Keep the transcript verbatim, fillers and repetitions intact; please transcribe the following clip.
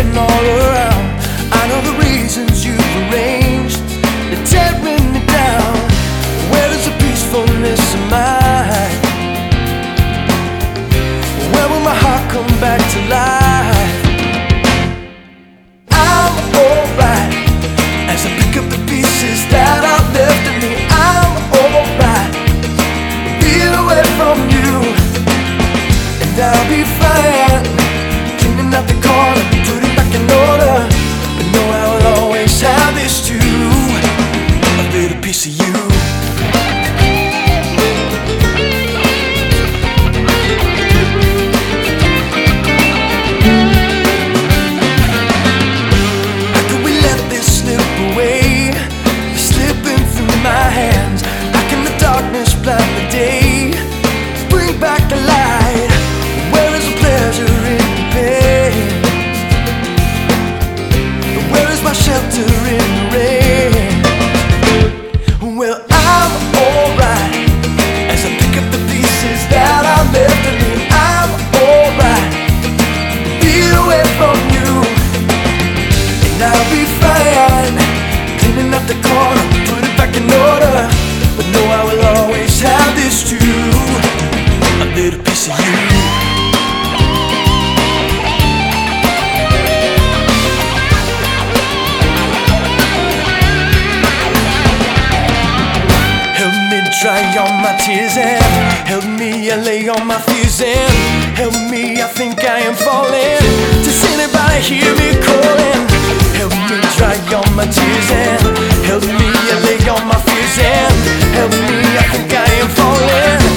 sitting all around. I know the reasons you've arranged, they're tearing me down. Where is the peacefulness of mine? Where will my heart come back to life? I'm alright as I pick up the pieces that are left of me. I'm alright being away from you, and I'll be fine cleaning up the corner, putting back in order. But know I will always have this too, a little piece of you. Shelter in the rain. Well, I'm alright as I pick up the pieces that are left of me. I'm alright being away from you, and I'll be fine cleaning up the corner, put it back in order. But know I will always have this too, a little piece of you. Dry on my tears and help me allay all my fears, and help me, I think I am falling. Does anybody hear me calling? Help me dry on my tears and help me allay all my fears, and help me, I think I am falling.